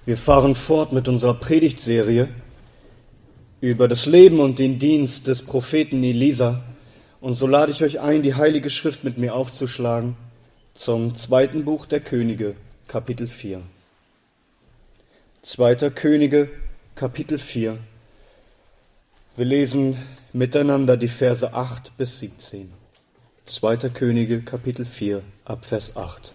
Wir fahren fort mit unserer Predigtserie über das Leben und den Dienst des Propheten Elisa. Und so lade ich euch ein, die Heilige Schrift mit mir aufzuschlagen zum 2. Buch der Könige, Kapitel 4. 2. Könige, Kapitel 4. Wir lesen miteinander die Verse 8 bis 17. 2. Könige, Kapitel 4, ab Vers 8.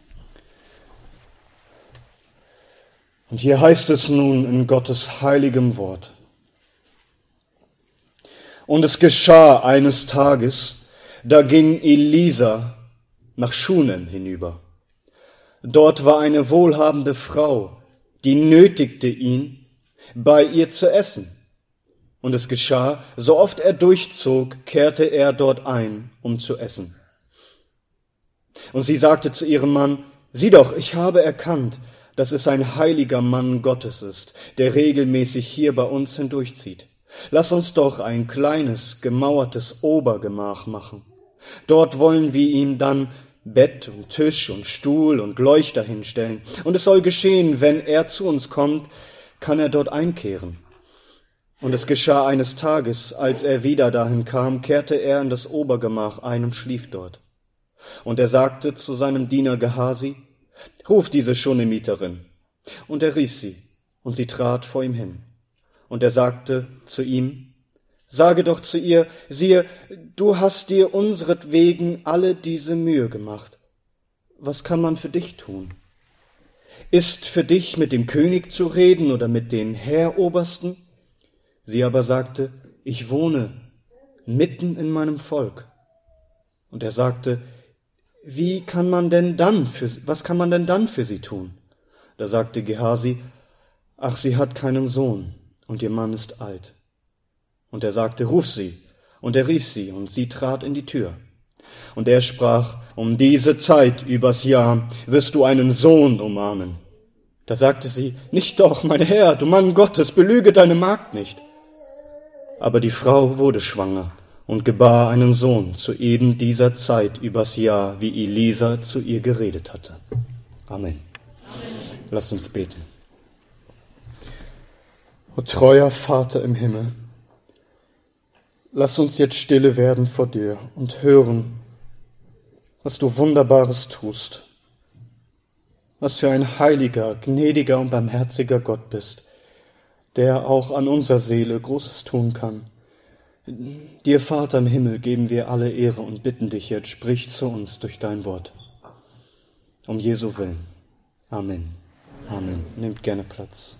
Und hier heißt es nun in Gottes heiligem Wort: Und es geschah eines Tages, da ging Elisa nach Schunem hinüber. Dort war eine wohlhabende Frau, die nötigte ihn, bei ihr zu essen. Und es geschah, so oft er durchzog, kehrte er dort ein, um zu essen. Und sie sagte zu ihrem Mann: Sieh doch, ich habe erkannt, dass es ein heiliger Mann Gottes ist, der regelmäßig hier bei uns hindurchzieht. Lass uns doch ein kleines, gemauertes Obergemach machen. Dort wollen wir ihm dann Bett und Tisch und Stuhl und Leuchter hinstellen. Und es soll geschehen, wenn er zu uns kommt, kann er dort einkehren. Und es geschah eines Tages, als er wieder dahin kam, kehrte er in das Obergemach ein und schlief dort. Und er sagte zu seinem Diener Gehasi: Ruf diese Schunemiterin. Und er rief sie, und sie trat vor ihm hin. Und er sagte zu ihm: Sage doch zu ihr, siehe, du hast dir unseretwegen alle diese Mühe gemacht. Was kann man für dich tun? Ist für dich mit dem König zu reden oder mit den Heerobersten? Sie aber sagte: Ich wohne mitten in meinem Volk. Und er sagte: was kann man denn dann für sie tun? Da sagte Gehasi: Ach, sie hat keinen Sohn, und ihr Mann ist alt. Und er sagte: Ruf sie. Und er rief sie, und sie trat in die Tür. Und er sprach: Um diese Zeit übers Jahr wirst du einen Sohn umarmen. Da sagte sie: Nicht doch, mein Herr, du Mann Gottes, belüge deine Magd nicht. Aber die Frau wurde schwanger und gebar einen Sohn zu eben dieser Zeit übers Jahr, wie Elisa zu ihr geredet hatte. Amen. Lasst uns beten. O treuer Vater im Himmel, lass uns jetzt stille werden vor dir und hören, was du Wunderbares tust. Was für ein heiliger, gnädiger und barmherziger Gott bist, der auch an unserer Seele Großes tun kann. Dir, Vater im Himmel, geben wir alle Ehre und bitten dich jetzt, sprich zu uns durch dein Wort. Um Jesu willen. Amen. Amen. Nehmt gerne Platz.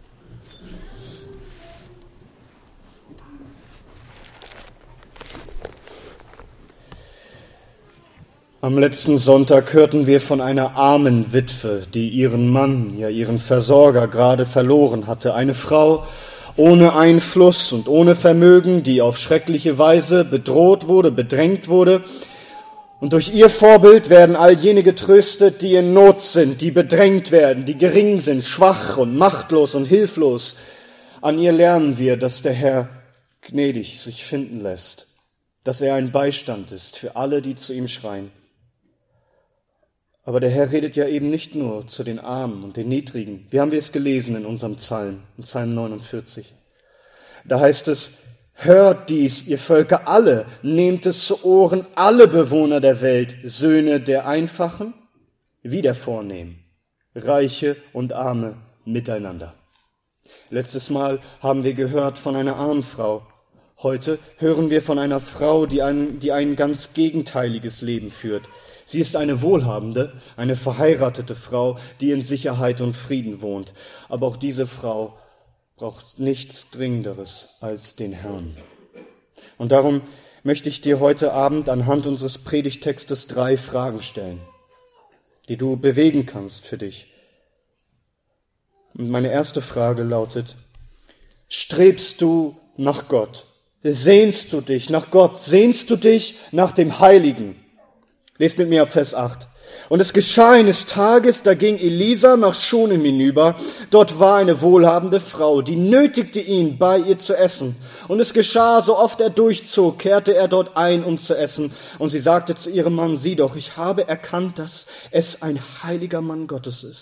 Am letzten Sonntag hörten wir von einer armen Witwe, die ihren Mann, ihren Versorger gerade verloren hatte. Eine Frau ohne Einfluss und ohne Vermögen, die auf schreckliche Weise bedroht wurde, bedrängt wurde. Und durch ihr Vorbild werden all jene getröstet, die in Not sind, die bedrängt werden, die gering sind, schwach und machtlos und hilflos. An ihr lernen wir, dass der Herr gnädig sich finden lässt, dass er ein Beistand ist für alle, die zu ihm schreien. Aber der Herr redet ja eben nicht nur zu den Armen und den Niedrigen. Wie haben wir es gelesen in unserem Psalm, in Psalm 49? Da heißt es: Hört dies, ihr Völker alle, nehmt es zu Ohren, alle Bewohner der Welt, Söhne der Einfachen wie der Vornehmen, Reiche und Arme miteinander. Letztes Mal haben wir gehört von einer armen Frau. Heute hören wir von einer Frau, die ein ganz gegenteiliges Leben führt. Sie ist eine wohlhabende, eine verheiratete Frau, die in Sicherheit und Frieden wohnt. Aber auch diese Frau braucht nichts Dringenderes als den Herrn. Und darum möchte ich dir heute Abend anhand unseres Predigttextes 3 Fragen stellen, die du bewegen kannst für dich. Und meine erste Frage lautet: Strebst du nach Gott? Sehnst du dich nach Gott? Sehnst du dich nach dem Heiligen? Lest mit mir ab Vers 8. Und es geschah eines Tages, da ging Elisa nach Schunem hinüber. Dort war eine wohlhabende Frau, die nötigte ihn, bei ihr zu essen. Und es geschah, so oft er durchzog, kehrte er dort ein, um zu essen. Und sie sagte zu ihrem Mann: Sieh doch, ich habe erkannt, dass es ein heiliger Mann Gottes ist,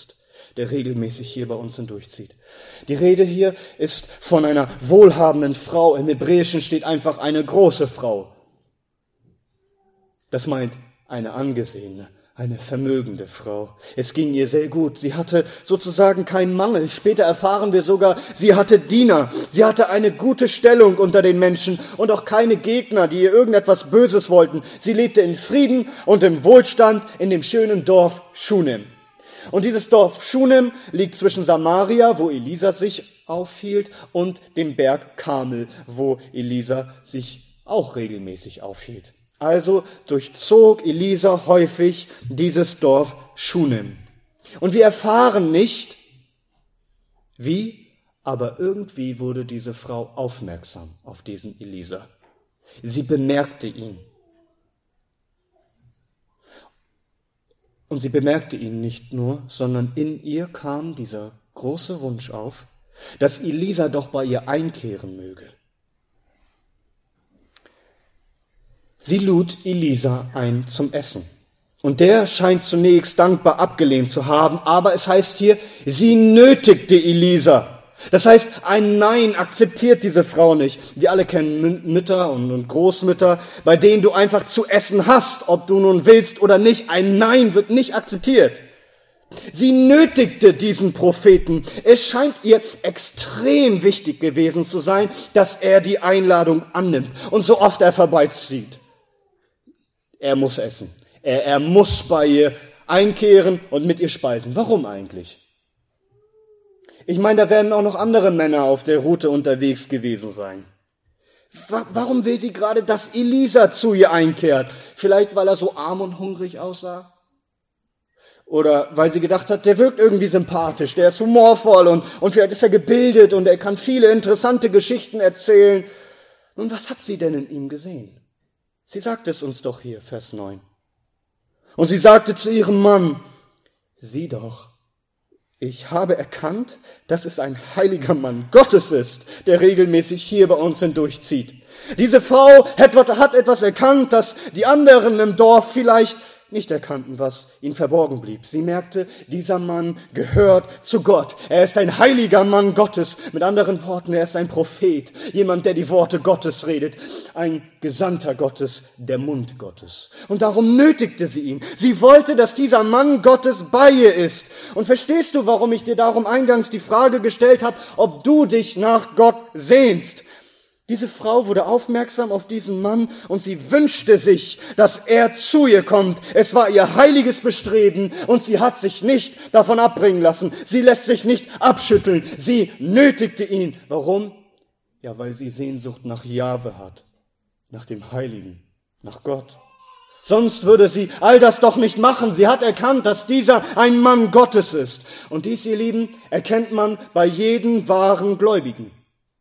der regelmäßig hier bei uns hindurchzieht. Die Rede hier ist von einer wohlhabenden Frau. Im Hebräischen steht einfach eine große Frau. Das meint eine angesehene, eine vermögende Frau. Es ging ihr sehr gut. Sie hatte sozusagen keinen Mangel. Später erfahren wir sogar, sie hatte Diener. Sie hatte eine gute Stellung unter den Menschen und auch keine Gegner, die ihr irgendetwas Böses wollten. Sie lebte in Frieden und im Wohlstand in dem schönen Dorf Schunem. Und dieses Dorf Schunem liegt zwischen Samaria, wo Elisa sich aufhielt, und dem Berg Karmel, wo Elisa sich auch regelmäßig aufhielt. Also durchzog Elisa häufig dieses Dorf Schunem. Und wir erfahren nicht, wie, aber irgendwie wurde diese Frau aufmerksam auf diesen Elisa. Sie bemerkte ihn. Und sie bemerkte ihn nicht nur, sondern in ihr kam dieser große Wunsch auf, dass Elisa doch bei ihr einkehren möge. Sie lud Elisa ein zum Essen. Und der scheint zunächst dankbar abgelehnt zu haben, aber es heißt hier, sie nötigte Elisa. Das heißt, ein Nein akzeptiert diese Frau nicht. Wir alle kennen Mütter und Großmütter, bei denen du einfach zu essen hast, ob du nun willst oder nicht. Ein Nein wird nicht akzeptiert. Sie nötigte diesen Propheten. Es scheint ihr extrem wichtig gewesen zu sein, dass er die Einladung annimmt. Und so oft er vorbeizieht. Er muss essen. Er muss bei ihr einkehren und mit ihr speisen. Warum eigentlich? Ich meine, da werden auch noch andere Männer auf der Route unterwegs gewesen sein. Warum will sie gerade, dass Elisa zu ihr einkehrt? Vielleicht, weil er so arm und hungrig aussah? Oder weil sie gedacht hat, der wirkt irgendwie sympathisch, der ist humorvoll und vielleicht ist er gebildet und er kann viele interessante Geschichten erzählen. Nun, was hat sie denn in ihm gesehen? Sie sagt es uns doch hier, Vers 9. Und sie sagte zu ihrem Mann, sieh doch, ich habe erkannt, dass es ein heiliger Mann Gottes ist, der regelmäßig hier bei uns hindurchzieht. Diese Frau hat etwas erkannt, das die anderen im Dorf vielleicht nicht erkannten, was ihnen verborgen blieb. Sie merkte, dieser Mann gehört zu Gott. Er ist ein heiliger Mann Gottes. Mit anderen Worten, er ist ein Prophet. Jemand, der die Worte Gottes redet. Ein Gesandter Gottes, der Mund Gottes. Und darum nötigte sie ihn. Sie wollte, dass dieser Mann Gottes bei ihr ist. Und verstehst du, warum ich dir darum eingangs die Frage gestellt habe, ob du dich nach Gott sehnst? Diese Frau wurde aufmerksam auf diesen Mann und sie wünschte sich, dass er zu ihr kommt. Es war ihr heiliges Bestreben und sie hat sich nicht davon abbringen lassen. Sie lässt sich nicht abschütteln. Sie nötigte ihn. Warum? Ja, weil sie Sehnsucht nach Jahwe hat, nach dem Heiligen, nach Gott. Sonst würde sie all das doch nicht machen. Sie hat erkannt, dass dieser ein Mann Gottes ist. Und dies, ihr Lieben, erkennt man bei jedem wahren Gläubigen.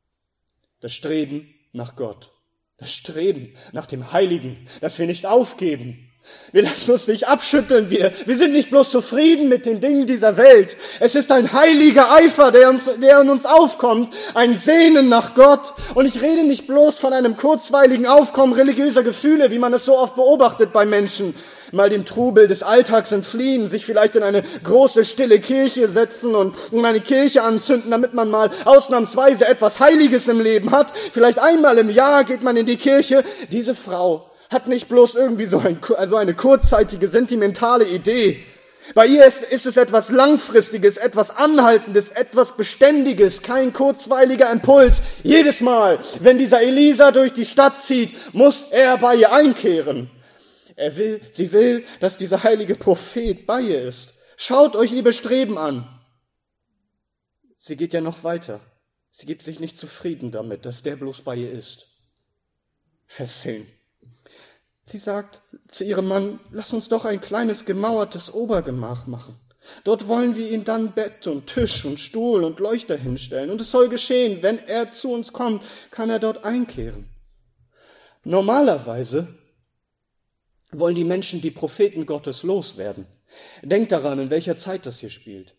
Das Streben nach Gott, das Streben nach dem Heiligen, dass wir nicht aufgeben. Wir lassen uns nicht abschütteln, wir sind nicht bloß zufrieden mit den Dingen dieser Welt. Es ist ein heiliger Eifer, der in uns aufkommt, ein Sehnen nach Gott. Und ich rede nicht bloß von einem kurzweiligen Aufkommen religiöser Gefühle, wie man es so oft beobachtet bei Menschen. Mal dem Trubel des Alltags entfliehen, sich vielleicht in eine große, stille Kirche setzen und eine Kirche anzünden, damit man mal ausnahmsweise etwas Heiliges im Leben hat. Vielleicht einmal im Jahr geht man in die Kirche. Diese Frau hat nicht bloß irgendwie so eine kurzzeitige, sentimentale Idee. Bei ihr ist es etwas Langfristiges, etwas Anhaltendes, etwas Beständiges, kein kurzweiliger Impuls. Jedes Mal, wenn dieser Elisa durch die Stadt zieht, muss er bei ihr einkehren. Sie will, dass dieser heilige Prophet bei ihr ist. Schaut euch ihr Bestreben an. Sie geht ja noch weiter. Sie gibt sich nicht zufrieden damit, dass der bloß bei ihr ist. Vers 10. Sie sagt zu ihrem Mann, lass uns doch ein kleines gemauertes Obergemach machen. Dort wollen wir ihm dann Bett und Tisch und Stuhl und Leuchter hinstellen. Und es soll geschehen, wenn er zu uns kommt, kann er dort einkehren. Normalerweise wollen die Menschen die Propheten Gottes loswerden. Denkt daran, in welcher Zeit das hier spielt.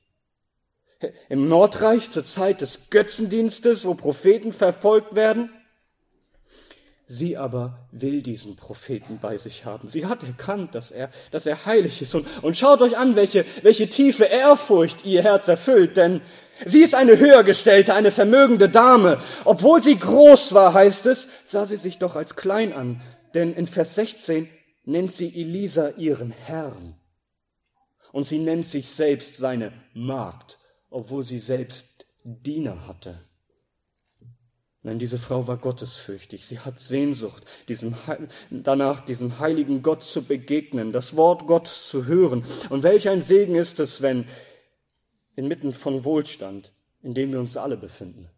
Im Nordreich zur Zeit des Götzendienstes, wo Propheten verfolgt werden. Sie aber will diesen Propheten bei sich haben. Sie hat erkannt, dass er heilig ist. Und schaut euch an, welche tiefe Ehrfurcht ihr Herz erfüllt, denn sie ist eine höhergestellte, eine vermögende Dame. Obwohl sie groß war, heißt es, sah sie sich doch als klein an, denn in Vers 16 nennt sie Elisa ihren Herrn. Und sie nennt sich selbst seine Magd, obwohl sie selbst Diener hatte. Nein, diese Frau war gottesfürchtig. Sie hat Sehnsucht, danach diesem heiligen Gott zu begegnen, das Wort Gottes zu hören. Und welch ein Segen ist es, wenn inmitten von Wohlstand, in dem wir uns alle befinden,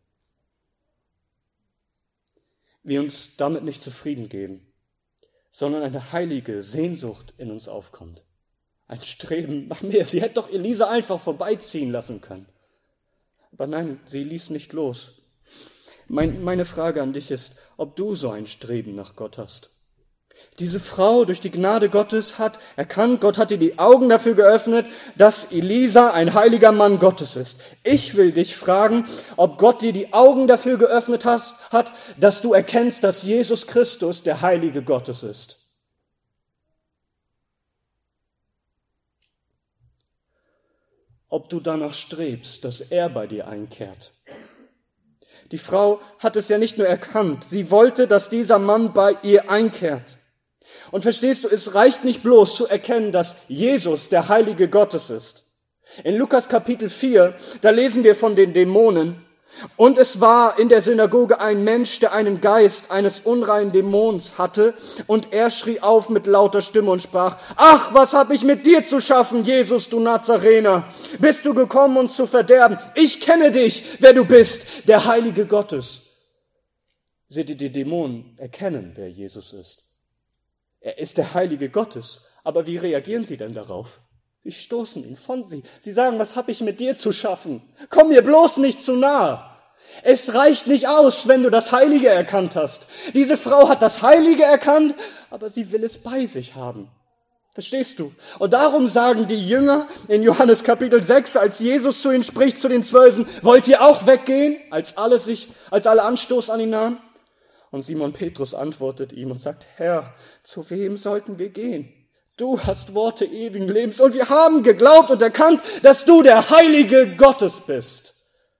wir uns damit nicht zufrieden geben, sondern eine heilige Sehnsucht in uns aufkommt. Ein Streben nach mehr. Sie hätte doch Elisa einfach vorbeiziehen lassen können. Aber nein, sie ließ nicht los. Meine Frage an dich ist, ob du so ein Streben nach Gott hast. Diese Frau durch die Gnade Gottes hat erkannt, Gott hat ihr die Augen dafür geöffnet, dass Elisa ein heiliger Mann Gottes ist. Ich will dich fragen, ob Gott dir die Augen dafür geöffnet hat, dass du erkennst, dass Jesus Christus der Heilige Gottes ist. Ob du danach strebst, dass er bei dir einkehrt. Die Frau hat es ja nicht nur erkannt, sie wollte, dass dieser Mann bei ihr einkehrt. Und verstehst du, es reicht nicht bloß zu erkennen, dass Jesus der Heilige Gottes ist. In Lukas Kapitel 4, da lesen wir von den Dämonen. Und es war in der Synagoge ein Mensch, der einen Geist eines unreinen Dämons hatte, und er schrie auf mit lauter Stimme und sprach: Ach, was hab ich mit dir zu schaffen, Jesus, du Nazarener? Bist du gekommen, uns zu verderben? Ich kenne dich, wer du bist, der Heilige Gottes. Seht ihr, die Dämonen erkennen, wer Jesus ist. Er ist der Heilige Gottes. Aber wie reagieren sie denn darauf? Sie stoßen ihn von sie. Sie sagen, was hab ich mit dir zu schaffen? Komm mir bloß nicht zu nahe. Es reicht nicht aus, wenn du das Heilige erkannt hast. Diese Frau hat das Heilige erkannt, aber sie will es bei sich haben. Verstehst du? Und darum sagen die Jünger in Johannes Kapitel 6, als Jesus zu ihnen spricht, zu den 12, wollt ihr auch weggehen, als alle Anstoß an ihn nahmen? Und Simon Petrus antwortet ihm und sagt: Herr, zu wem sollten wir gehen? Du hast Worte ewigen Lebens und wir haben geglaubt und erkannt, dass du der Heilige Gottes bist.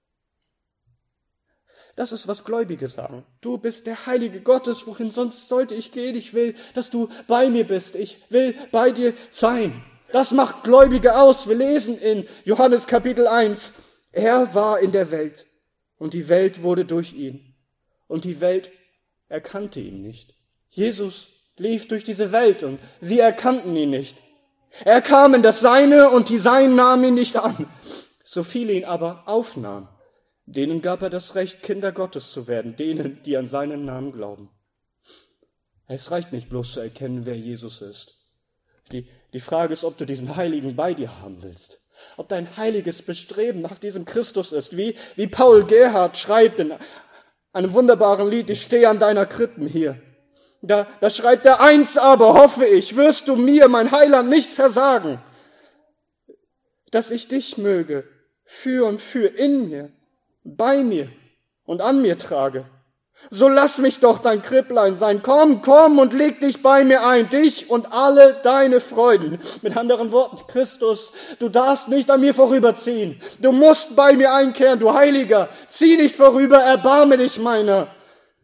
Das ist, was Gläubige sagen. Du bist der Heilige Gottes, wohin sonst sollte ich gehen? Ich will, dass du bei mir bist. Ich will bei dir sein. Das macht Gläubige aus. Wir lesen in Johannes Kapitel 1, er war in der Welt und die Welt wurde durch ihn. Und die Welt erkannte ihn nicht. Jesus lief durch diese Welt und sie erkannten ihn nicht. Er kam in das Seine und die Seinen nahmen ihn nicht an. So viele ihn aber aufnahmen, denen gab er das Recht, Kinder Gottes zu werden, denen, die an seinen Namen glauben. Es reicht nicht bloß zu erkennen, wer Jesus ist. Die Frage ist, ob du diesen Heiligen bei dir haben willst. Ob dein heiliges Bestreben nach diesem Christus ist, wie Paul Gerhardt schreibt in einem wunderbaren Lied, ich stehe an deiner Krippen hier. Da schreibt er: Eins aber hoffe ich, wirst du mir, mein Heiland, nicht versagen, dass ich dich möge, für und für in mir, bei mir und an mir trage. So lass mich doch dein Kripplein sein. Komm und leg dich bei mir ein, dich und alle deine Freuden. Mit anderen Worten, Christus, du darfst nicht an mir vorüberziehen. Du musst bei mir einkehren, du Heiliger. Zieh nicht vorüber, erbarme dich meiner.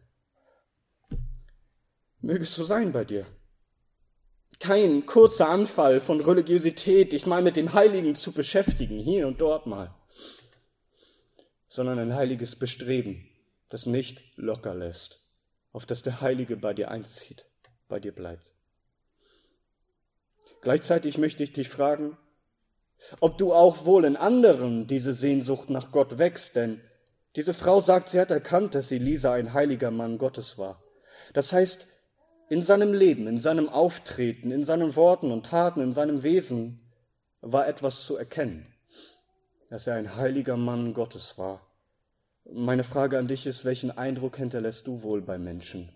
Möge es so sein bei dir. Kein kurzer Anfall von Religiosität, dich mal mit dem Heiligen zu beschäftigen, hier und dort mal, sondern ein heiliges Bestreben, das nicht locker lässt, auf das der Heilige bei dir einzieht, bei dir bleibt. Gleichzeitig möchte ich dich fragen, ob du auch wohl in anderen diese Sehnsucht nach Gott wächst, denn diese Frau sagt, sie hat erkannt, dass Elisa ein heiliger Mann Gottes war. Das heißt, in seinem Leben, in seinem Auftreten, in seinen Worten und Taten, in seinem Wesen war etwas zu erkennen, dass er ein heiliger Mann Gottes war. Meine Frage an dich ist, welchen Eindruck hinterlässt du wohl bei Menschen?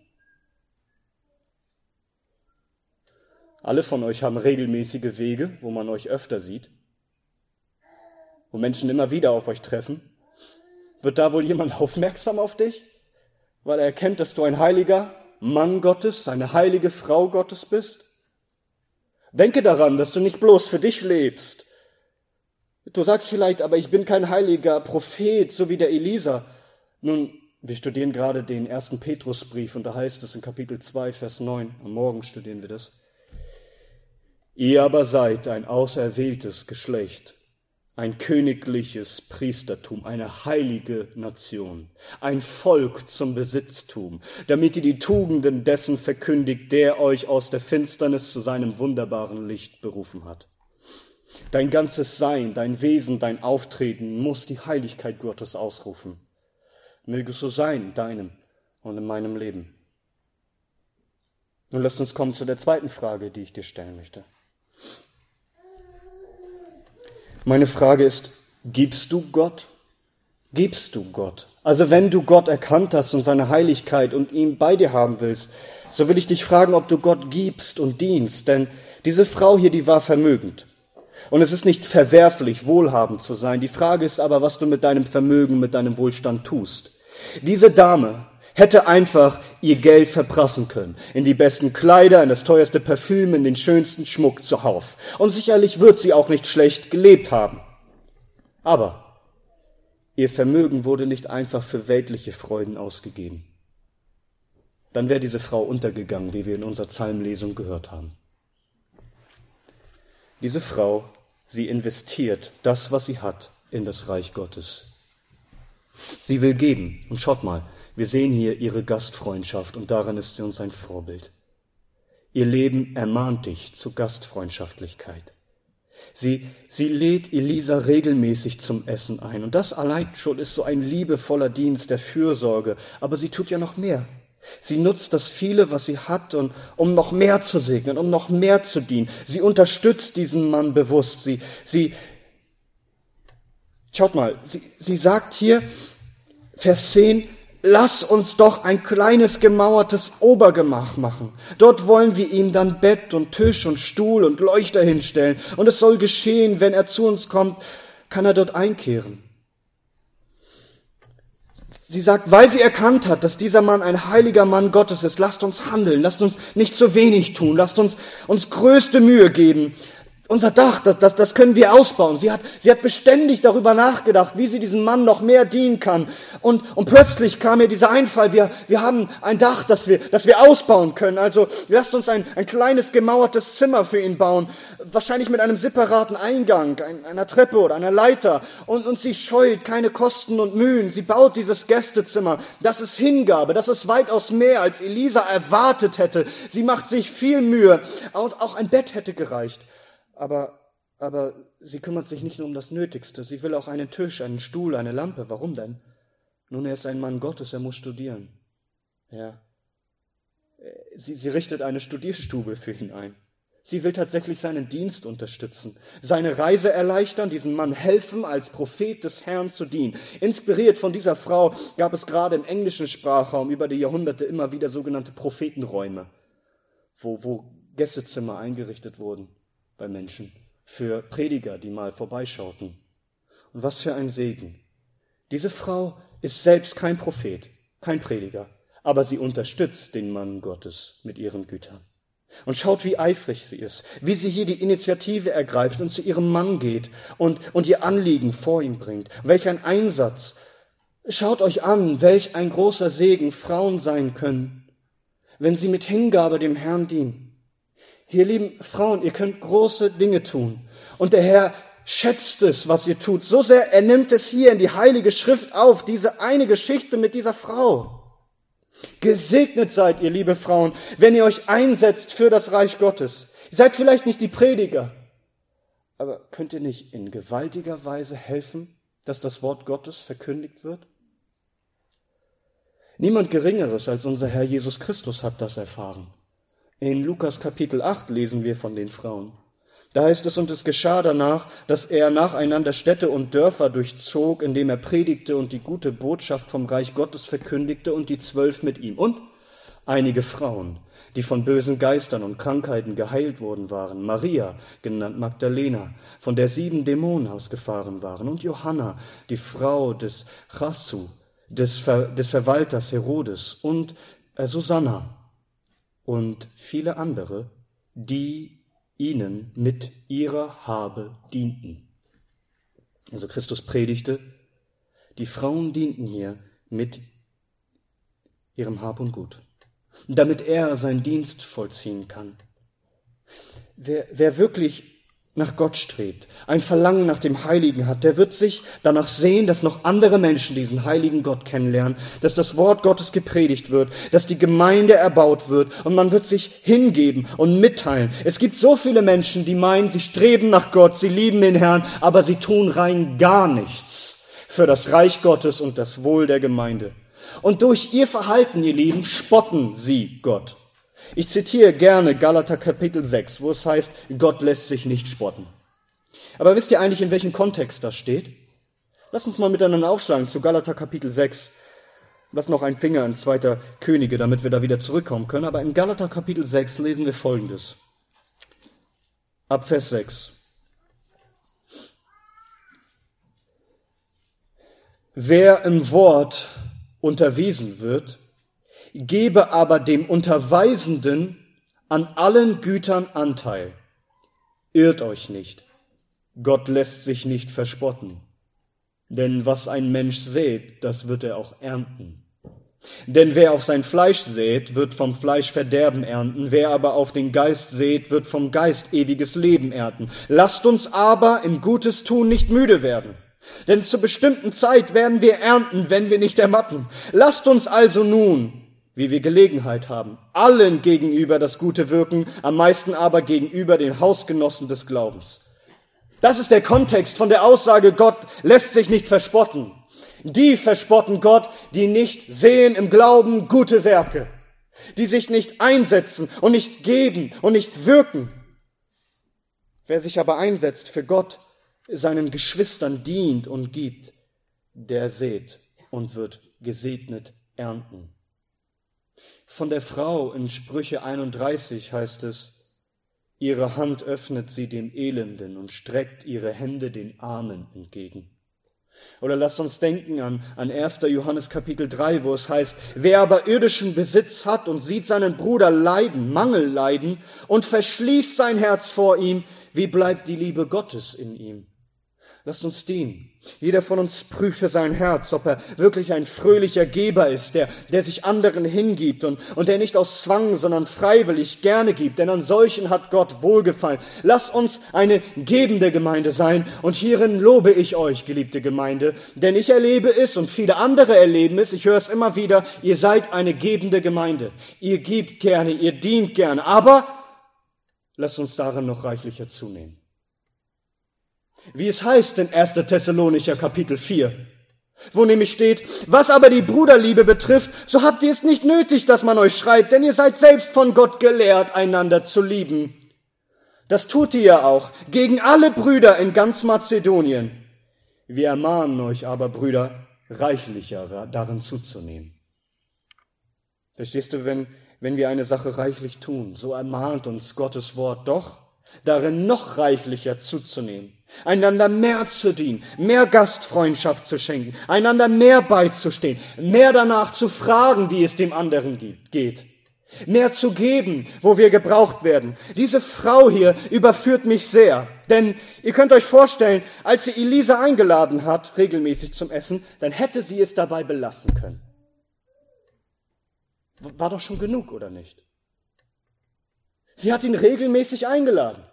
Alle von euch haben regelmäßige Wege, wo man euch öfter sieht, wo Menschen immer wieder auf euch treffen. Wird da wohl jemand aufmerksam auf dich, weil er erkennt, dass du ein heiliger Mann Gottes, eine heilige Frau Gottes bist? Denke daran, dass du nicht bloß für dich lebst. Du sagst vielleicht, aber ich bin kein heiliger Prophet, so wie der Elisa. Nun, wir studieren gerade den 1. Petrusbrief und da heißt es in Kapitel 2, Vers 9, am Morgen studieren wir das. Ihr aber seid ein auserwähltes Geschlecht, ein königliches Priestertum, eine heilige Nation, ein Volk zum Besitztum, damit ihr die Tugenden dessen verkündigt, der euch aus der Finsternis zu seinem wunderbaren Licht berufen hat. Dein ganzes Sein, dein Wesen, dein Auftreten muss die Heiligkeit Gottes ausrufen. Möge es so sein in deinem und in meinem Leben. Nun lasst uns kommen zu der zweiten Frage, die ich dir stellen möchte. Meine Frage ist, gibst du Gott? Gibst du Gott? Also wenn du Gott erkannt hast und seine Heiligkeit und ihn bei dir haben willst, so will ich dich fragen, ob du Gott gibst und dienst. Denn diese Frau hier, die war vermögend. Und es ist nicht verwerflich, wohlhabend zu sein. Die Frage ist aber, was du mit deinem Vermögen, mit deinem Wohlstand tust. Diese Dame hätte einfach ihr Geld verprassen können. In die besten Kleider, in das teuerste Parfüm, in den schönsten Schmuck zuhauf. Und sicherlich wird sie auch nicht schlecht gelebt haben. Aber ihr Vermögen wurde nicht einfach für weltliche Freuden ausgegeben. Dann wäre diese Frau untergegangen, wie wir in unserer Psalmlesung gehört haben. Diese Frau, sie investiert das, was sie hat, in das Reich Gottes. Sie will geben. Und schaut mal, wir sehen hier ihre Gastfreundschaft und daran ist sie uns ein Vorbild. Ihr Leben ermahnt dich zu Gastfreundschaftlichkeit. Sie lädt Elisa regelmäßig zum Essen ein. Und das allein schon ist so ein liebevoller Dienst der Fürsorge. Aber sie tut ja noch mehr. Sie nutzt das viele, was sie hat, und um noch mehr zu segnen, um noch mehr zu dienen. Sie unterstützt diesen Mann bewusst. Schaut mal, sie sagt hier, Vers 10, lass uns doch ein kleines gemauertes Obergemach machen. Dort wollen wir ihm dann Bett und Tisch und Stuhl und Leuchter hinstellen. Und es soll geschehen, wenn er zu uns kommt, kann er dort einkehren. Sie sagt, weil sie erkannt hat, dass dieser Mann ein heiliger Mann Gottes ist, lasst uns handeln, lasst uns nicht zu wenig tun, lasst uns größte Mühe geben. Unser Dach, das können wir ausbauen. Sie hat beständig darüber nachgedacht, wie sie diesem Mann noch mehr dienen kann. Und plötzlich kam ihr dieser Einfall, wir haben ein Dach, das wir ausbauen können. Also lasst uns ein kleines gemauertes Zimmer für ihn bauen. Wahrscheinlich mit einem separaten Eingang, einer Treppe oder einer Leiter. Und sie scheut keine Kosten und Mühen. Sie baut dieses Gästezimmer. Das ist Hingabe, das ist weitaus mehr, als Elisa erwartet hätte. Sie macht sich viel Mühe. Und auch ein Bett hätte gereicht. Aber sie kümmert sich nicht nur um das Nötigste. Sie will auch einen Tisch, einen Stuhl, eine Lampe. Warum denn? Nun, er ist ein Mann Gottes, er muss studieren. Ja. Sie richtet eine Studierstube für ihn ein. Sie will tatsächlich seinen Dienst unterstützen, seine Reise erleichtern, diesem Mann helfen, als Prophet des Herrn zu dienen. Inspiriert von dieser Frau gab es gerade im englischen Sprachraum über die Jahrhunderte immer wieder sogenannte Prophetenräume, wo Gästezimmer eingerichtet wurden bei Menschen, für Prediger, die mal vorbeischauten. Und was für ein Segen. Diese Frau ist selbst kein Prophet, kein Prediger, aber sie unterstützt den Mann Gottes mit ihren Gütern. Und schaut, wie eifrig sie ist, wie sie hier die Initiative ergreift und zu ihrem Mann geht und ihr Anliegen vor ihm bringt. Welch ein Einsatz. Schaut euch an, welch ein großer Segen Frauen sein können, wenn sie mit Hingabe dem Herrn dienen. Ihr lieben Frauen, ihr könnt große Dinge tun. Und der Herr schätzt es, was ihr tut. So sehr, er nimmt es hier in die Heilige Schrift auf, diese eine Geschichte mit dieser Frau. Gesegnet seid ihr, liebe Frauen, wenn ihr euch einsetzt für das Reich Gottes. Ihr seid vielleicht nicht die Prediger, aber könnt ihr nicht in gewaltiger Weise helfen, dass das Wort Gottes verkündigt wird? Niemand Geringeres als unser Herr Jesus Christus hat das erfahren. In Lukas Kapitel 8 lesen wir von den Frauen. Da heißt es, und es geschah danach, dass er nacheinander Städte und Dörfer durchzog, indem er predigte und die gute Botschaft vom Reich Gottes verkündigte und die 12 mit ihm. Und einige Frauen, die von bösen Geistern und Krankheiten geheilt worden waren. Maria, genannt Magdalena, von der 7 Dämonen ausgefahren waren. Und Johanna, die Frau des Chassu, des Verwalters Herodes. Und Susanna und viele andere, die ihnen mit ihrer Habe dienten. Also Christus predigte, die Frauen dienten hier mit ihrem Hab und Gut, damit er seinen Dienst vollziehen kann. Wer wirklich nach Gott strebt, ein Verlangen nach dem Heiligen hat, der wird sich danach sehen, dass noch andere Menschen diesen heiligen Gott kennenlernen, dass das Wort Gottes gepredigt wird, dass die Gemeinde erbaut wird und man wird sich hingeben und mitteilen. Es gibt so viele Menschen, die meinen, sie streben nach Gott, sie lieben den Herrn, aber sie tun rein gar nichts für das Reich Gottes und das Wohl der Gemeinde. Und durch ihr Verhalten, ihr Lieben, spotten sie Gott. Ich zitiere gerne Galater Kapitel 6, wo es heißt, Gott lässt sich nicht spotten. Aber wisst ihr eigentlich, in welchem Kontext das steht? Lasst uns mal miteinander aufschlagen zu Galater Kapitel 6. Lass noch einen Finger in 2. Könige, damit wir da wieder zurückkommen können. Aber in Galater Kapitel 6 lesen wir Folgendes. Ab Vers 6. Wer im Wort unterwiesen wird, gebe aber dem Unterweisenden an allen Gütern Anteil. Irrt euch nicht, Gott lässt sich nicht verspotten. Denn was ein Mensch sät, das wird er auch ernten. Denn wer auf sein Fleisch sät, wird vom Fleisch Verderben ernten. Wer aber auf den Geist sät, wird vom Geist ewiges Leben ernten. Lasst uns aber im Gutes tun nicht müde werden. Denn zur bestimmten Zeit werden wir ernten, wenn wir nicht ermatten. Lasst uns also nun, wie wir Gelegenheit haben, allen gegenüber das Gute wirken, am meisten aber gegenüber den Hausgenossen des Glaubens. Das ist der Kontext von der Aussage, Gott lässt sich nicht verspotten. Die verspotten Gott, die nicht sehen im Glauben gute Werke, die sich nicht einsetzen und nicht geben und nicht wirken. Wer sich aber einsetzt für Gott, seinen Geschwistern dient und gibt, der sät und wird gesegnet ernten. Von der Frau in Sprüche 31 heißt es, ihre Hand öffnet sie dem Elenden und streckt ihre Hände den Armen entgegen. Oder lasst uns denken an 1. Johannes Kapitel 3, wo es heißt, wer aber irdischen Besitz hat und sieht seinen Bruder leiden, Mangel leiden und verschließt sein Herz vor ihm, wie bleibt die Liebe Gottes in ihm? Lasst uns dienen. Jeder von uns prüfe sein Herz, ob er wirklich ein fröhlicher Geber ist, der sich anderen hingibt und der nicht aus Zwang, sondern freiwillig gerne gibt, denn an solchen hat Gott wohlgefallen. Lasst uns eine gebende Gemeinde sein und hierin lobe ich euch, geliebte Gemeinde, denn ich erlebe es und viele andere erleben es, ich höre es immer wieder, ihr seid eine gebende Gemeinde. Ihr gebt gerne, ihr dient gerne, aber lasst uns darin noch reichlicher zunehmen. Wie es heißt in 1. Thessalonicher Kapitel 4, wo nämlich steht, was aber die Bruderliebe betrifft, so habt ihr es nicht nötig, dass man euch schreibt, denn ihr seid selbst von Gott gelehrt, einander zu lieben. Das tut ihr ja auch, gegen alle Brüder in ganz Mazedonien. Wir ermahnen euch aber, Brüder, reichlicher darin zuzunehmen. Verstehst du, wenn wir eine Sache reichlich tun, so ermahnt uns Gottes Wort doch, darin noch reichlicher zuzunehmen, einander mehr zu dienen, mehr Gastfreundschaft zu schenken, einander mehr beizustehen, mehr danach zu fragen, wie es dem anderen geht, mehr zu geben, wo wir gebraucht werden. Diese Frau hier überführt mich sehr, denn ihr könnt euch vorstellen, als sie Elisa eingeladen hat, regelmäßig zum Essen, dann hätte sie es dabei belassen können. War doch schon genug, oder nicht? Sie hat ihn regelmäßig eingeladen.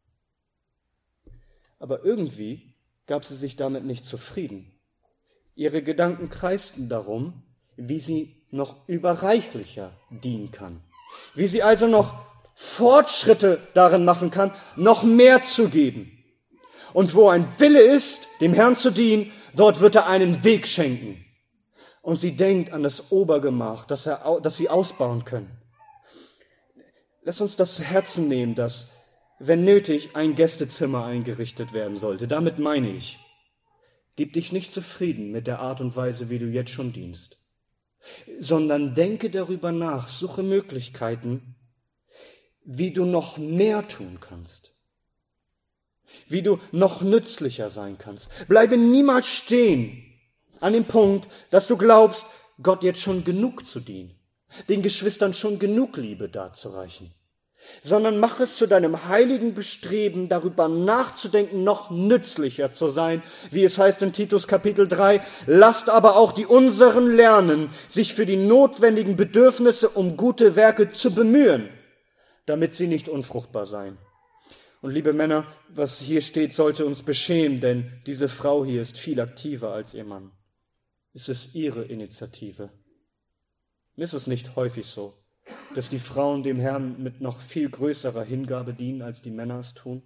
Aber irgendwie gab sie sich damit nicht zufrieden. Ihre Gedanken kreisten darum, wie sie noch überreichlicher dienen kann. Wie sie also noch Fortschritte darin machen kann, noch mehr zu geben. Und wo ein Wille ist, dem Herrn zu dienen, dort wird er einen Weg schenken. Und sie denkt an das Obergemach, das sie ausbauen können. Lass uns das zu Herzen nehmen, dass, wenn nötig, ein Gästezimmer eingerichtet werden sollte. Damit meine ich, gib dich nicht zufrieden mit der Art und Weise, wie du jetzt schon dienst, sondern denke darüber nach, suche Möglichkeiten, wie du noch mehr tun kannst, wie du noch nützlicher sein kannst. Bleibe niemals stehen an dem Punkt, dass du glaubst, Gott jetzt schon genug zu dienen. den Geschwistern schon genug Liebe darzureichen, sondern mach es zu deinem heiligen Bestreben, darüber nachzudenken, noch nützlicher zu sein, wie es heißt in Titus Kapitel 3, lasst aber auch die unseren lernen, sich für die notwendigen Bedürfnisse um gute Werke zu bemühen, damit sie nicht unfruchtbar seien. Und liebe Männer, was hier steht, sollte uns beschämen, denn diese Frau hier ist viel aktiver als ihr Mann. Es ist ihre Initiative. Und ist es nicht häufig so, dass die Frauen dem Herrn mit noch viel größerer Hingabe dienen, als die Männer es tun?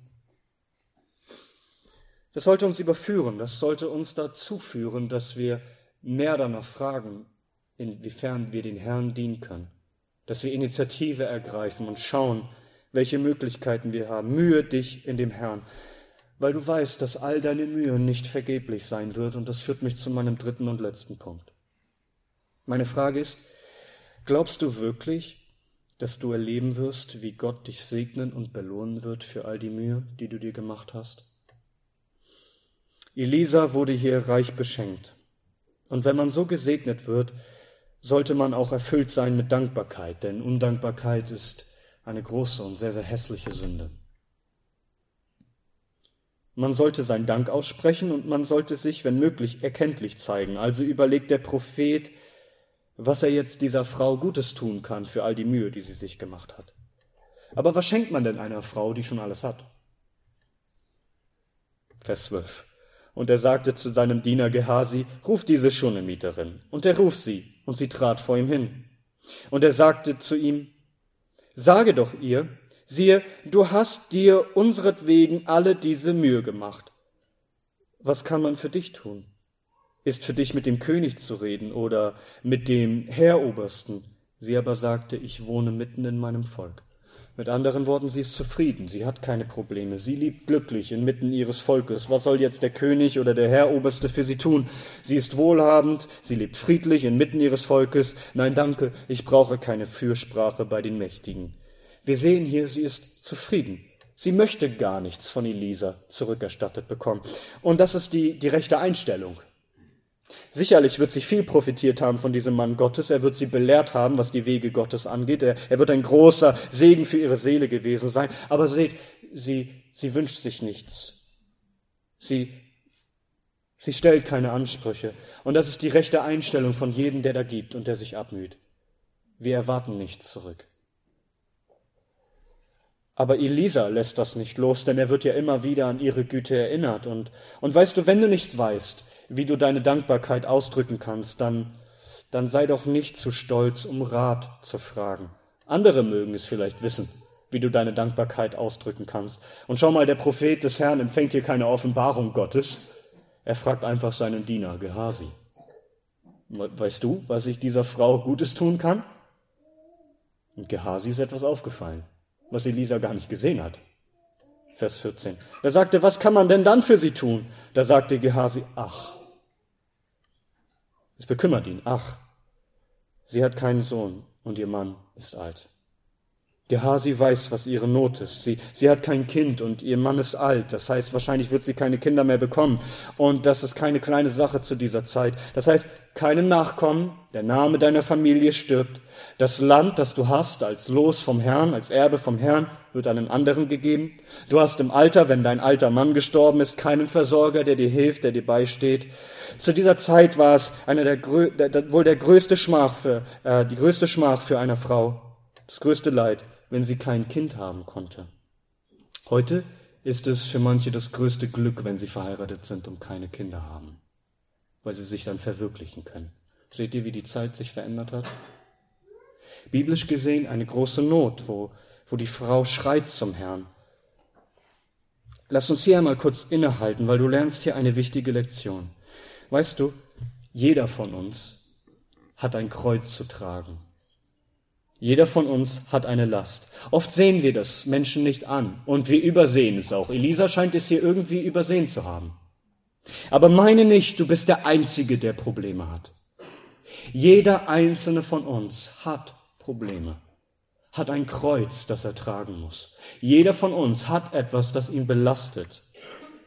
Das sollte uns überführen, das sollte uns dazu führen, dass wir mehr danach fragen, inwiefern wir den Herrn dienen können, dass wir Initiative ergreifen und schauen, welche Möglichkeiten wir haben. Mühe dich in dem Herrn, weil du weißt, dass all deine Mühe nicht vergeblich sein wird. Und das führt mich zu meinem dritten und letzten Punkt. Meine Frage ist, glaubst du wirklich, dass du erleben wirst, wie Gott dich segnen und belohnen wird für all die Mühe, die du dir gemacht hast? Elisa wurde hier reich beschenkt. Und wenn man so gesegnet wird, sollte man auch erfüllt sein mit Dankbarkeit, denn Undankbarkeit ist eine große und sehr, sehr hässliche Sünde. Man sollte seinen Dank aussprechen und man sollte sich, wenn möglich, erkenntlich zeigen. Also überlegt der Prophet, was er jetzt dieser Frau Gutes tun kann für all die Mühe, die sie sich gemacht hat. Aber was schenkt man denn einer Frau, die schon alles hat? Vers 12. Und er sagte zu seinem Diener Gehasi, ruf diese Schunemieterin. Und er ruft sie, und sie trat vor ihm hin. Und er sagte zu ihm, sage doch ihr, siehe, du hast dir unseretwegen alle diese Mühe gemacht. Was kann man für dich tun? Ist für dich mit dem König zu reden oder mit dem Heerobersten? Sie aber sagte, ich wohne mitten in meinem Volk. Mit anderen Worten, sie ist zufrieden, sie hat keine Probleme, sie lebt glücklich inmitten ihres Volkes. Was soll jetzt der König oder der Heeroberste für sie tun? Sie ist wohlhabend, sie lebt friedlich inmitten ihres Volkes. Nein, danke, ich brauche keine Fürsprache bei den Mächtigen. Wir sehen hier, sie ist zufrieden. Sie möchte gar nichts von Elisa zurückerstattet bekommen. Und das ist die rechte Einstellung. Sicherlich wird sie viel profitiert haben von diesem Mann Gottes. Er wird sie belehrt haben, was die Wege Gottes angeht. Er wird ein großer Segen für ihre Seele gewesen sein. Aber seht, sie wünscht sich nichts. Sie stellt keine Ansprüche. Und das ist die rechte Einstellung von jedem, der da gibt und der sich abmüht. Wir erwarten nichts zurück. Aber Elisa lässt das nicht los, denn er wird ja immer wieder an ihre Güte erinnert. Und weißt du, wenn du nicht weißt, wie du deine Dankbarkeit ausdrücken kannst, dann sei doch nicht zu stolz, um Rat zu fragen. Andere mögen es vielleicht wissen, wie du deine Dankbarkeit ausdrücken kannst. Und schau mal, der Prophet des Herrn empfängt hier keine Offenbarung Gottes. Er fragt einfach seinen Diener, Gehasi. Weißt du, was ich dieser Frau Gutes tun kann? Und Gehasi ist etwas aufgefallen, was Elisa gar nicht gesehen hat. Vers 14. Da sagte, was kann man denn dann für sie tun? Da sagte Gehasi, ach. Es bekümmert ihn, ach. Sie hat keinen Sohn und ihr Mann ist alt. Gehasi weiß, was ihre Not ist. Sie hat kein Kind und ihr Mann ist alt. Das heißt, wahrscheinlich wird sie keine Kinder mehr bekommen. Und das ist keine kleine Sache zu dieser Zeit. Das heißt, keine Nachkommen, der Name deiner Familie stirbt. Das Land, das du hast, als Los vom Herrn, als Erbe vom Herrn, wird einem anderen gegeben. Du hast im Alter, wenn dein alter Mann gestorben ist, keinen Versorger, der dir hilft, der dir beisteht. Zu dieser Zeit war es wohl die größte Schmach für eine Frau, das größte Leid, wenn sie kein Kind haben konnte. Heute ist es für manche das größte Glück, wenn sie verheiratet sind und keine Kinder haben, weil sie sich dann verwirklichen können. Seht ihr, wie die Zeit sich verändert hat? Biblisch gesehen eine große Not, wo die Frau schreit zum Herrn. Lass uns hier einmal kurz innehalten, weil du lernst hier eine wichtige Lektion. Weißt du, jeder von uns hat ein Kreuz zu tragen. Jeder von uns hat eine Last. Oft sehen wir das Menschen nicht an und wir übersehen es auch. Elisa scheint es hier irgendwie übersehen zu haben. Aber meine nicht, du bist der Einzige, der Probleme hat. Jeder einzelne von uns hat Probleme, hat ein Kreuz, das er tragen muss. Jeder von uns hat etwas, das ihn belastet.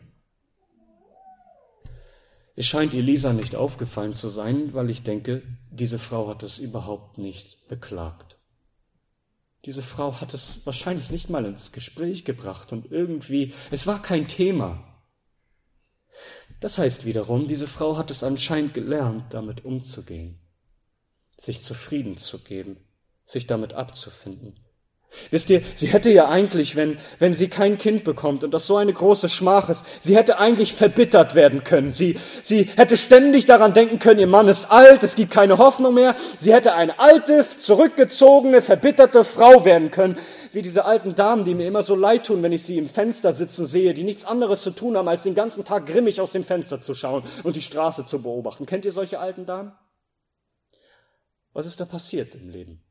Es scheint Elisa nicht aufgefallen zu sein, weil ich denke, diese Frau hat es überhaupt nicht beklagt. Diese Frau hat es wahrscheinlich nicht mal ins Gespräch gebracht und irgendwie, es war kein Thema. Das heißt wiederum, diese Frau hat es anscheinend gelernt, damit umzugehen, sich zufrieden zu geben, sich damit abzufinden. Wisst ihr, sie hätte ja eigentlich, wenn sie kein Kind bekommt und das so eine große Schmach ist, sie hätte eigentlich verbittert werden können. Sie hätte ständig daran denken können, ihr Mann ist alt, es gibt keine Hoffnung mehr. Sie hätte eine alte, zurückgezogene, verbitterte Frau werden können, wie diese alten Damen, die mir immer so leid tun, wenn ich sie im Fenster sitzen sehe, die nichts anderes zu tun haben, als den ganzen Tag grimmig aus dem Fenster zu schauen und die Straße zu beobachten. Kennt ihr solche alten Damen? Was ist da passiert im Leben?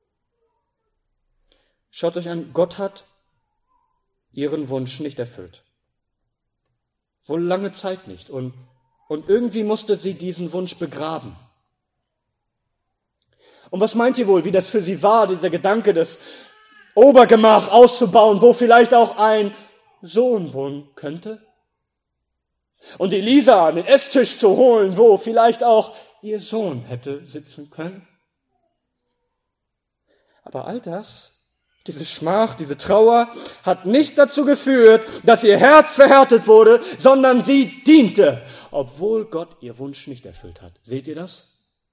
Schaut euch an, Gott hat ihren Wunsch nicht erfüllt. Wohl lange Zeit nicht. Und irgendwie musste sie diesen Wunsch begraben. Und was meint ihr wohl, wie das für sie war, dieser Gedanke, das Obergemach auszubauen, wo vielleicht auch ein Sohn wohnen könnte? Und Elisa an den Esstisch zu holen, wo vielleicht auch ihr Sohn hätte sitzen können? Aber all das, diese Schmach, diese Trauer hat nicht dazu geführt, dass ihr Herz verhärtet wurde, sondern sie diente, obwohl Gott ihr Wunsch nicht erfüllt hat. Seht ihr das?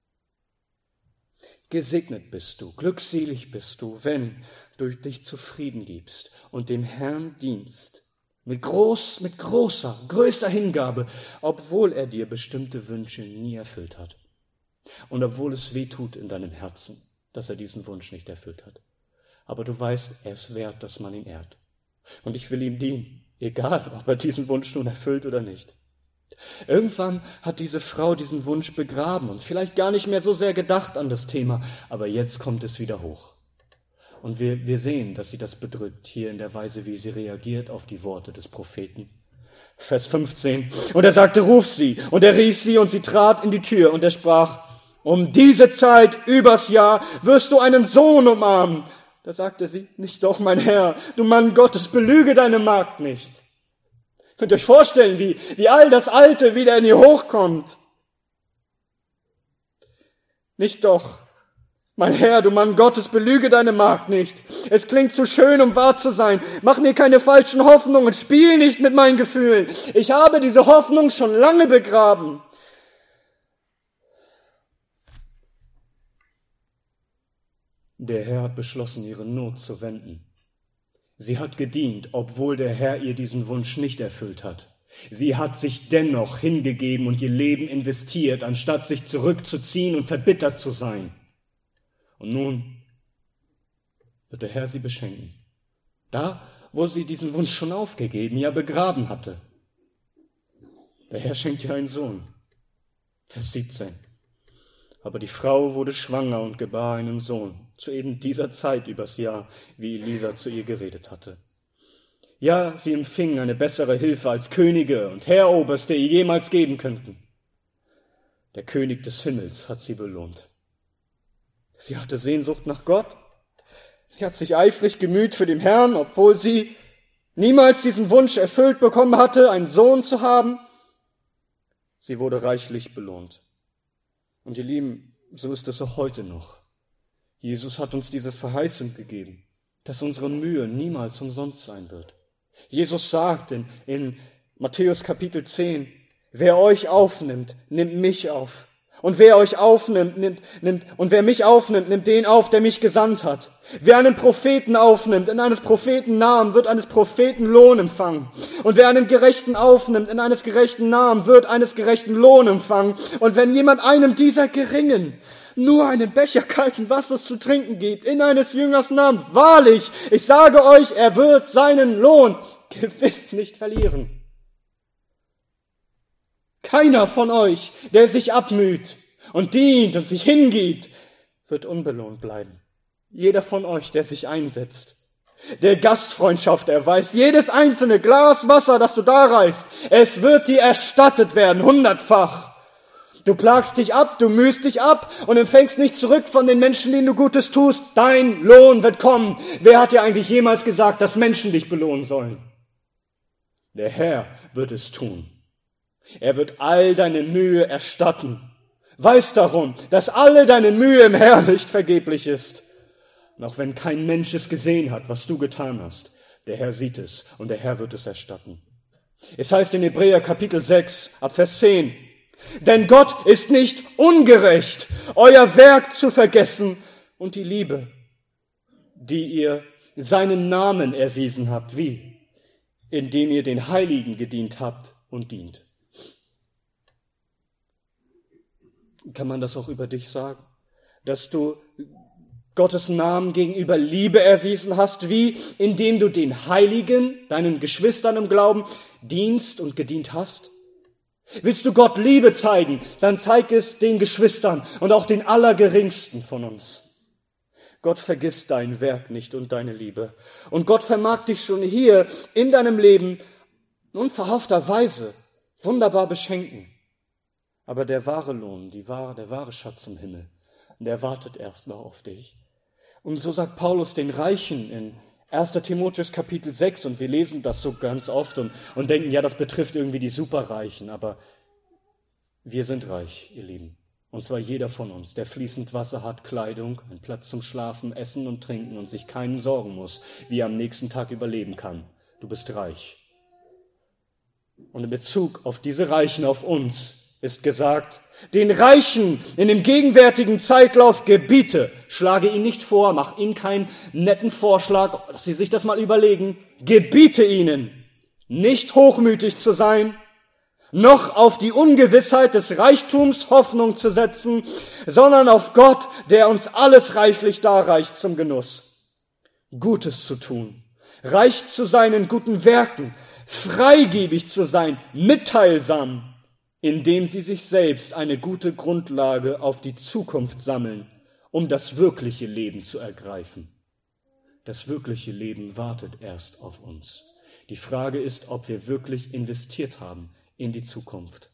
Gesegnet bist du, glückselig bist du, wenn du dich zufrieden gibst und dem Herrn dienst, mit größter Hingabe, obwohl er dir bestimmte Wünsche nie erfüllt hat. Und obwohl es weh tut in deinem Herzen, dass er diesen Wunsch nicht erfüllt hat. Aber du weißt, er ist wert, dass man ihn ehrt. Und ich will ihm dienen, egal, ob er diesen Wunsch nun erfüllt oder nicht. Irgendwann hat diese Frau diesen Wunsch begraben und vielleicht gar nicht mehr so sehr gedacht an das Thema, aber jetzt kommt es wieder hoch. Und wir sehen, dass sie das bedrückt, hier in der Weise, wie sie reagiert auf die Worte des Propheten. Vers 15. Und er sagte, ruf sie. Und er rief sie und sie trat in die Tür und er sprach, um diese Zeit übers Jahr wirst du einen Sohn umarmen. Da sagte sie, nicht doch, mein Herr, du Mann Gottes, belüge deine Magd nicht. Könnt ihr euch vorstellen, wie all das Alte wieder in ihr hochkommt? Nicht doch, mein Herr, du Mann Gottes, belüge deine Magd nicht. Es klingt zu schön, um wahr zu sein. Mach mir keine falschen Hoffnungen, spiel nicht mit meinen Gefühlen. Ich habe diese Hoffnung schon lange begraben. Der Herr hat beschlossen, ihre Not zu wenden. Sie hat gedient, obwohl der Herr ihr diesen Wunsch nicht erfüllt hat. Sie hat sich dennoch hingegeben und ihr Leben investiert, anstatt sich zurückzuziehen und verbittert zu sein. Und nun wird der Herr sie beschenken. Da, wo sie diesen Wunsch schon aufgegeben, ja begraben hatte. Der Herr schenkt ihr einen Sohn. Vers 17. Aber die Frau wurde schwanger und gebar einen Sohn, zu eben dieser Zeit übers Jahr, wie Elisa zu ihr geredet hatte. Ja, sie empfing eine bessere Hilfe als Könige und Heeroberste ihr jemals geben könnten. Der König des Himmels hat sie belohnt. Sie hatte Sehnsucht nach Gott. Sie hat sich eifrig gemüht für den Herrn, obwohl sie niemals diesen Wunsch erfüllt bekommen hatte, einen Sohn zu haben. Sie wurde reichlich belohnt. Und ihr Lieben, so ist es auch heute noch. Jesus hat uns diese Verheißung gegeben, dass unsere Mühe niemals umsonst sein wird. Jesus sagt in Matthäus Kapitel 10, wer euch aufnimmt, nimmt mich auf. Und wer euch aufnimmt, wer mich aufnimmt, nimmt den auf, der mich gesandt hat. Wer einen Propheten aufnimmt, in eines Propheten Namen, wird eines Propheten Lohn empfangen. Und wer einen Gerechten aufnimmt, in eines Gerechten Namen, wird eines Gerechten Lohn empfangen. Und wenn jemand einem dieser Geringen nur einen Becher kalten Wassers zu trinken gibt, in eines Jüngers Namen, wahrlich, ich sage euch, er wird seinen Lohn gewiss nicht verlieren. Keiner von euch, der sich abmüht und dient und sich hingibt, wird unbelohnt bleiben. Jeder von euch, der sich einsetzt, der Gastfreundschaft erweist, jedes einzelne Glas Wasser, das du da reichst, es wird dir erstattet werden, 100-fach. Du plagst dich ab, du mühst dich ab und empfängst nicht zurück von den Menschen, denen du Gutes tust. Dein Lohn wird kommen. Wer hat dir eigentlich jemals gesagt, dass Menschen dich belohnen sollen? Der Herr wird es tun. Er wird all deine Mühe erstatten. Weiß darum, dass alle deine Mühe im Herrn nicht vergeblich ist. Und auch wenn kein Mensch es gesehen hat, was du getan hast, der Herr sieht es und der Herr wird es erstatten. Es heißt in Hebräer Kapitel 6, ab Vers 10, denn Gott ist nicht ungerecht, euer Werk zu vergessen und die Liebe, die ihr seinen Namen erwiesen habt. Wie? Indem ihr den Heiligen gedient habt und dient. Kann man das auch über dich sagen? Dass du Gottes Namen gegenüber Liebe erwiesen hast, wie? Indem du den Heiligen, deinen Geschwistern im Glauben, dienst und gedient hast? Willst du Gott Liebe zeigen, dann zeig es den Geschwistern und auch den Allergeringsten von uns. Gott vergisst dein Werk nicht und deine Liebe. Und Gott vermag dich schon hier in deinem Leben in unverhoffter Weise wunderbar beschenken. Aber der wahre Lohn, der wahre Schatz im Himmel, der wartet erst noch auf dich. Und so sagt Paulus den Reichen in 1. Timotheus Kapitel 6, und wir lesen das so ganz oft und denken, ja, das betrifft irgendwie die Superreichen, aber wir sind reich, ihr Lieben. Und zwar jeder von uns, der fließend Wasser hat, Kleidung, einen Platz zum Schlafen, Essen und Trinken und sich keinen sorgen muss, wie er am nächsten Tag überleben kann. Du bist reich. Und in Bezug auf diese Reichen, auf uns, ist gesagt, den Reichen in dem gegenwärtigen Zeitlauf gebiete, schlage ihnen nicht vor, mach ihnen keinen netten Vorschlag, dass sie sich das mal überlegen, gebiete ihnen, nicht hochmütig zu sein, noch auf die Ungewissheit des Reichtums Hoffnung zu setzen, sondern auf Gott, der uns alles reichlich darreicht zum Genuss. Gutes zu tun, reich zu sein in guten Werken, freigebig zu sein, mitteilsam, indem sie sich selbst eine gute Grundlage auf die Zukunft sammeln, um das wirkliche Leben zu ergreifen. Das wirkliche Leben wartet erst auf uns. Die Frage ist, ob wir wirklich investiert haben in die Zukunft.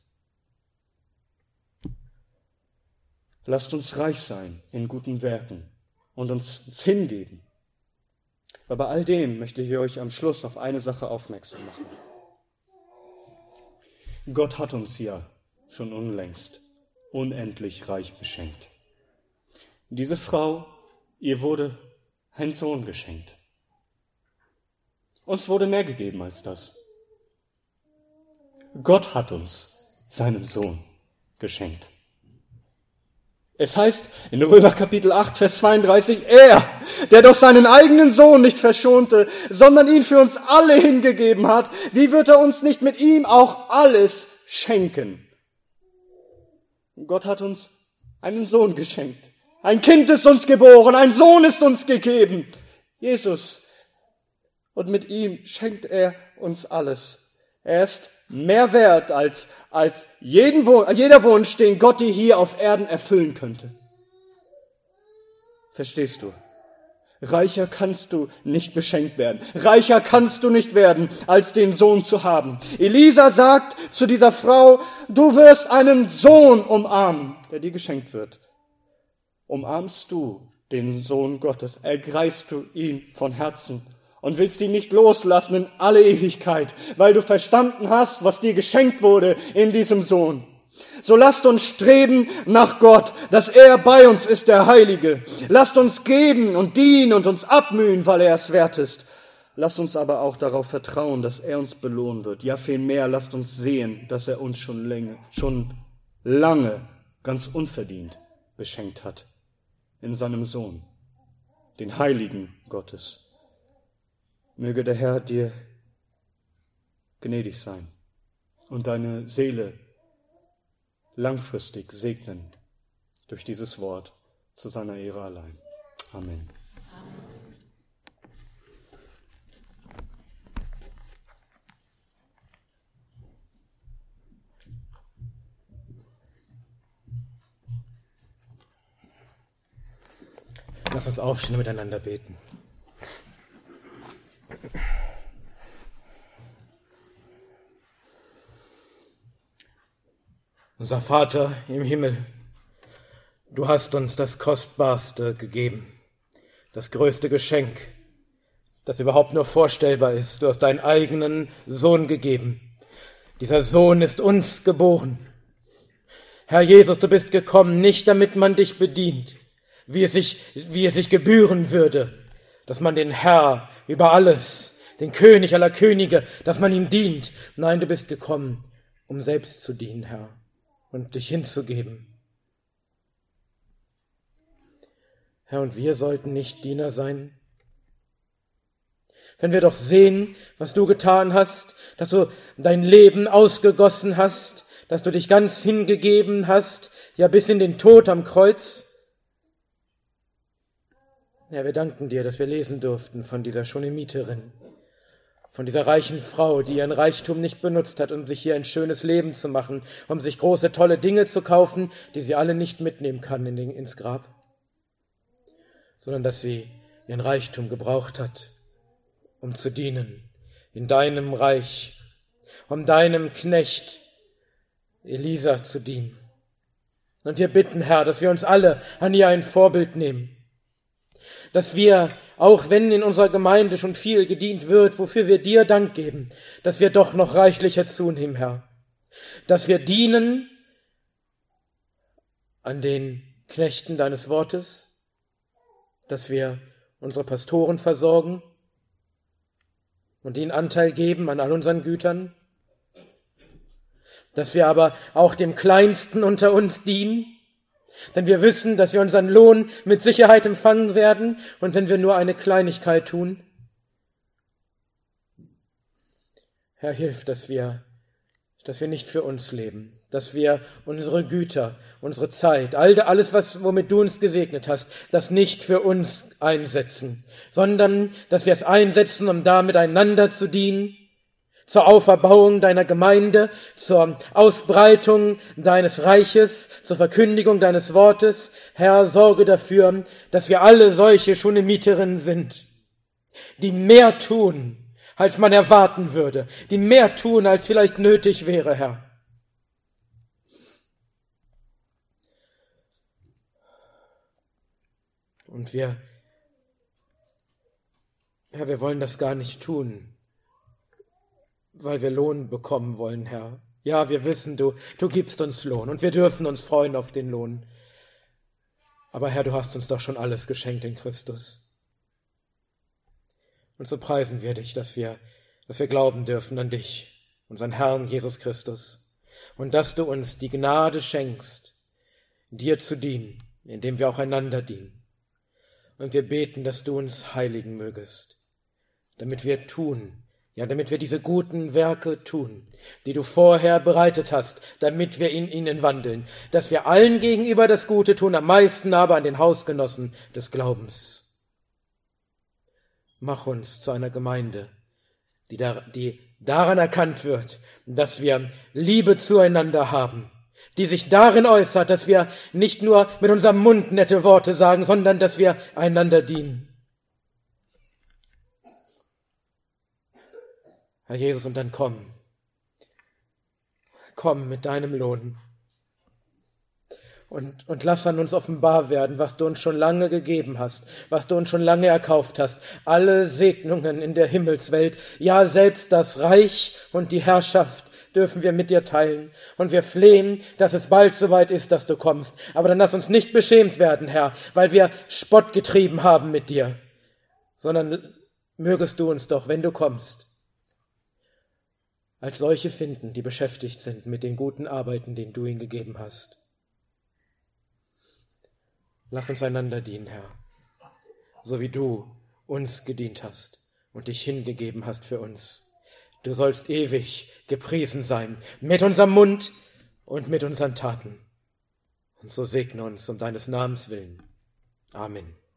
Lasst uns reich sein in guten Werken und uns hingeben. Aber bei all dem möchte ich euch am Schluss auf eine Sache aufmerksam machen. Gott hat uns ja schon unlängst unendlich reich beschenkt. Diese Frau, ihr wurde ein Sohn geschenkt. Uns wurde mehr gegeben als das. Gott hat uns seinen Sohn geschenkt. Es heißt in Römer Kapitel 8, Vers 32, er, der doch seinen eigenen Sohn nicht verschonte, sondern ihn für uns alle hingegeben hat, wie wird er uns nicht mit ihm auch alles schenken? Gott hat uns einen Sohn geschenkt. Ein Kind ist uns geboren, ein Sohn ist uns gegeben. Jesus. Und mit ihm schenkt er uns alles. Er ist mehr wert als jeder Wunsch, den Gott dir hier auf Erden erfüllen könnte. Verstehst du? Reicher kannst du nicht beschenkt werden. Reicher kannst du nicht werden, als den Sohn zu haben. Elisa sagt zu dieser Frau, du wirst einen Sohn umarmen, der dir geschenkt wird. Umarmst du den Sohn Gottes, ergreifst du ihn von Herzen und willst ihn nicht loslassen in alle Ewigkeit, weil du verstanden hast, was dir geschenkt wurde in diesem Sohn. So lasst uns streben nach Gott, dass er bei uns ist, der Heilige. Lasst uns geben und dienen und uns abmühen, weil er es wert ist. Lasst uns aber auch darauf vertrauen, dass er uns belohnen wird. Ja, vielmehr, lasst uns sehen, dass er uns schon lange, ganz unverdient beschenkt hat in seinem Sohn, den Heiligen Gottes. Möge der Herr dir gnädig sein und deine Seele langfristig segnen durch dieses Wort zu seiner Ehre allein. Amen. Lass uns aufstehen und miteinander beten. Unser Vater im Himmel, du hast uns das Kostbarste gegeben, das größte Geschenk, das überhaupt nur vorstellbar ist. Du hast deinen eigenen Sohn gegeben. Dieser Sohn ist uns geboren. Herr Jesus, du bist gekommen, nicht damit man dich bedient, wie es sich gebühren würde, dass man den Herr über alles, den König aller Könige, dass man ihm dient. Nein, du bist gekommen, um selbst zu dienen, Herr, und dich hinzugeben. Herr, und wir sollten nicht Diener sein. Wenn wir doch sehen, was du getan hast, dass du dein Leben ausgegossen hast, dass du dich ganz hingegeben hast, ja bis in den Tod am Kreuz. Ja, wir danken dir, dass wir lesen durften von dieser Shunemiterin, von dieser reichen Frau, die ihren Reichtum nicht benutzt hat, um sich hier ein schönes Leben zu machen, um sich große, tolle Dinge zu kaufen, die sie alle nicht mitnehmen kann ins Grab, sondern dass sie ihren Reichtum gebraucht hat, um zu dienen in deinem Reich, um deinem Knecht Elisa zu dienen. Und wir bitten, Herr, dass wir uns alle an ihr ein Vorbild nehmen, dass wir, auch wenn in unserer Gemeinde schon viel gedient wird, wofür wir dir Dank geben, dass wir doch noch reichlicher zunehmen, Herr, dass wir dienen an den Knechten deines Wortes, dass wir unsere Pastoren versorgen und ihnen Anteil geben an all unseren Gütern, dass wir aber auch dem Kleinsten unter uns dienen, denn wir wissen, dass wir unseren Lohn mit Sicherheit empfangen werden, und wenn wir nur eine Kleinigkeit tun, Herr, hilf, dass wir nicht für uns leben, dass wir unsere Güter, unsere Zeit, alles, womit du uns gesegnet hast, das nicht für uns einsetzen, sondern dass wir es einsetzen, um da miteinander zu dienen, zur Auferbauung deiner Gemeinde, zur Ausbreitung deines Reiches, zur Verkündigung deines Wortes. Herr, sorge dafür, dass wir alle solche Schunemiterinnen sind, die mehr tun, als man erwarten würde, die mehr tun, als vielleicht nötig wäre, Herr. Und wir wollen das gar nicht tun, weil wir Lohn bekommen wollen, Herr. Ja, wir wissen, du gibst uns Lohn und wir dürfen uns freuen auf den Lohn. Aber Herr, du hast uns doch schon alles geschenkt in Christus. Und so preisen wir dich, dass wir glauben dürfen an dich, unseren Herrn Jesus Christus, und dass du uns die Gnade schenkst, dir zu dienen, indem wir auch einander dienen. Und wir beten, dass du uns heiligen mögest, damit wir diese guten Werke tun, die du vorher bereitet hast, damit wir in ihnen wandeln, dass wir allen gegenüber das Gute tun, am meisten aber an den Hausgenossen des Glaubens. Mach uns zu einer Gemeinde, die daran erkannt wird, dass wir Liebe zueinander haben, die sich darin äußert, dass wir nicht nur mit unserem Mund nette Worte sagen, sondern dass wir einander dienen. Herr Jesus, und dann komm mit deinem Lohn und lass an uns offenbar werden, was du uns schon lange gegeben hast, was du uns schon lange erkauft hast, alle Segnungen in der Himmelswelt, ja selbst das Reich und die Herrschaft dürfen wir mit dir teilen, und wir flehen, dass es bald soweit ist, dass du kommst, aber dann lass uns nicht beschämt werden, Herr, weil wir Spott getrieben haben mit dir, sondern mögest du uns doch, wenn du kommst, als solche finden, die beschäftigt sind mit den guten Arbeiten, denen du ihnen gegeben hast. Lass uns einander dienen, Herr, so wie du uns gedient hast und dich hingegeben hast für uns. Du sollst ewig gepriesen sein, mit unserem Mund und mit unseren Taten. Und so segne uns um deines Namens willen. Amen.